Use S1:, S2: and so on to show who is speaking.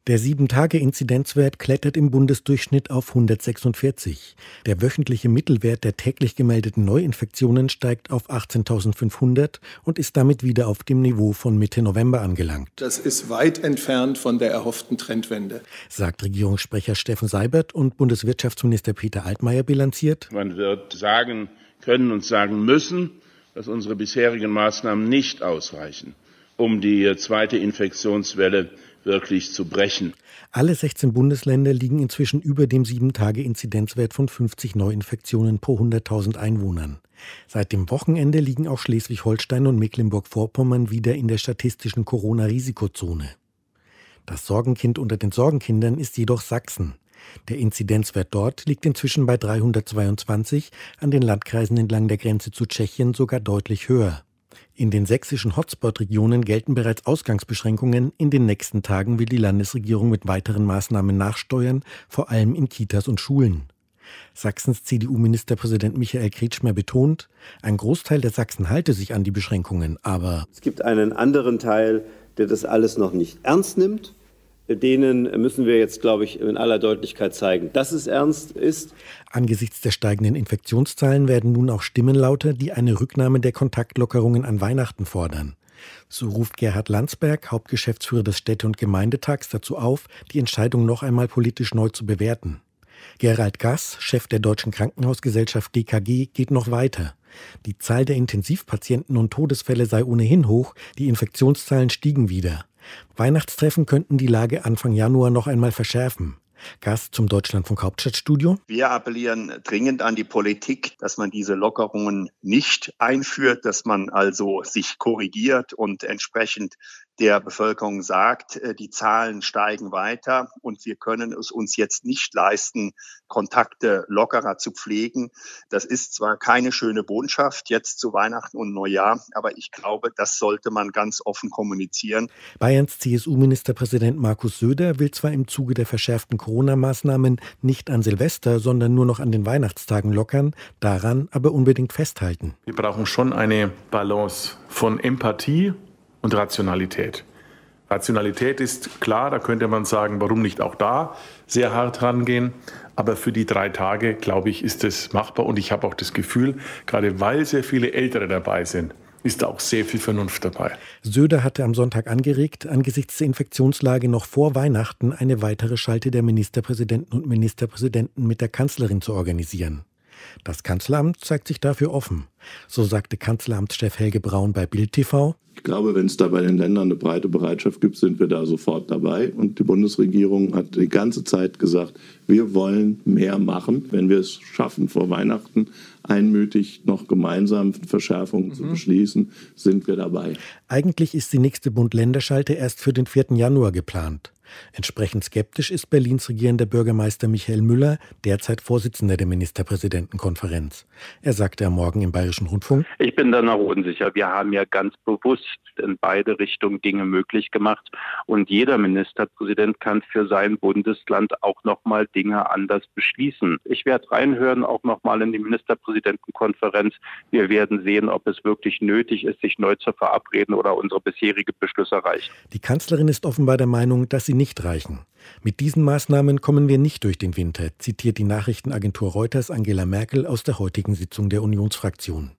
S1: Der 7-Tage-Inzidenzwert klettert im Bundesdurchschnitt auf 146. Der wöchentliche Mittelwert der täglich gemeldeten Neuinfektionen steigt auf 18.500 und ist damit wieder auf dem Niveau von Mitte November angelangt.
S2: Das ist weit entfernt von der erhofften Trendwende,
S1: sagt Regierungssprecher Steffen Seibert, und Bundeswirtschaftsminister Peter Altmaier bilanziert:
S3: Man wird sagen können und sagen müssen, dass unsere bisherigen Maßnahmen nicht ausreichen, um die zweite Infektionswelle wirklich zu brechen.
S1: Alle 16 Bundesländer liegen inzwischen über dem 7-Tage-Inzidenzwert von 50 Neuinfektionen pro 100.000 Einwohnern. Seit dem Wochenende liegen auch Schleswig-Holstein und Mecklenburg-Vorpommern wieder in der statistischen Corona-Risikozone. Das Sorgenkind unter den Sorgenkindern ist jedoch Sachsen. Der Inzidenzwert dort liegt inzwischen bei 322, an den Landkreisen entlang der Grenze zu Tschechien sogar deutlich höher. In den sächsischen Hotspot-Regionen gelten bereits Ausgangsbeschränkungen. In den nächsten Tagen will die Landesregierung mit weiteren Maßnahmen nachsteuern, vor allem in Kitas und Schulen. Sachsens CDU-Ministerpräsident Michael Kretschmer betont, ein Großteil der Sachsen halte sich an die Beschränkungen, aber
S4: es gibt einen anderen Teil, der das alles noch nicht ernst nimmt. Denen müssen wir jetzt, glaube ich, in aller Deutlichkeit zeigen, dass es ernst ist.
S1: Angesichts der steigenden Infektionszahlen werden nun auch Stimmen lauter, die eine Rücknahme der Kontaktlockerungen an Weihnachten fordern. So ruft Gerhard Landsberg, Hauptgeschäftsführer des Städte- und Gemeindetags, dazu auf, die Entscheidung noch einmal politisch neu zu bewerten. Gerald Gass, Chef der Deutschen Krankenhausgesellschaft DKG, geht noch weiter. Die Zahl der Intensivpatienten und Todesfälle sei ohnehin hoch, die Infektionszahlen stiegen wieder. Weihnachtstreffen könnten die Lage Anfang Januar noch einmal verschärfen. Gast zum Deutschlandfunk Hauptstadtstudio.
S5: Wir appellieren dringend an die Politik, dass man diese Lockerungen nicht einführt, dass man also sich korrigiert und entsprechend der Bevölkerung sagt, die Zahlen steigen weiter und wir können es uns jetzt nicht leisten, Kontakte lockerer zu pflegen. Das ist zwar keine schöne Botschaft jetzt zu Weihnachten und Neujahr, aber ich glaube, das sollte man ganz offen kommunizieren.
S1: Bayerns CSU-Ministerpräsident Markus Söder will zwar im Zuge der verschärften Corona-Maßnahmen nicht an Silvester, sondern nur noch an den Weihnachtstagen lockern, daran aber unbedingt festhalten.
S6: Wir brauchen schon eine Balance von Empathie und Rationalität. Rationalität ist klar, da könnte man sagen, warum nicht auch da sehr hart rangehen. Aber für die 3 Tage, glaube ich, ist es machbar. Und ich habe auch das Gefühl, gerade weil sehr viele Ältere dabei sind, ist da auch sehr viel Vernunft dabei.
S1: Söder hatte am Sonntag angeregt, angesichts der Infektionslage noch vor Weihnachten eine weitere Schalte der Ministerpräsidenten und Ministerpräsidenten mit der Kanzlerin zu organisieren. Das Kanzleramt zeigt sich dafür offen. So sagte Kanzleramtschef Helge Braun bei Bild TV.
S7: Ich glaube, wenn es da bei den Ländern eine breite Bereitschaft gibt, sind wir da sofort dabei. Und die Bundesregierung hat die ganze Zeit gesagt, wir wollen mehr machen. Wenn wir es schaffen, vor Weihnachten einmütig noch gemeinsam Verschärfungen zu beschließen, sind wir dabei.
S1: Eigentlich ist die nächste Bund-Länder-Schalte erst für den 4. Januar geplant. Entsprechend skeptisch ist Berlins regierender Bürgermeister Michael Müller, derzeit Vorsitzender der Ministerpräsidentenkonferenz. Er sagte am Morgen im Bayerischen Rundfunk:
S8: Ich bin da noch unsicher. Wir haben ja ganz bewusst in beide Richtungen Dinge möglich gemacht. Und jeder Ministerpräsident kann für sein Bundesland auch nochmal Dinge anders beschließen. Ich werde reinhören, auch nochmal in die Ministerpräsidentenkonferenz. Wir werden sehen, ob es wirklich nötig ist, sich neu zu verabreden oder unsere bisherige Beschlüsse reichen.
S1: Die Kanzlerin ist offenbar der Meinung, dass sie nicht reichen. Mit diesen Maßnahmen kommen wir nicht durch den Winter, zitiert die Nachrichtenagentur Reuters Angela Merkel aus der heutigen Sitzung der Unionsfraktion.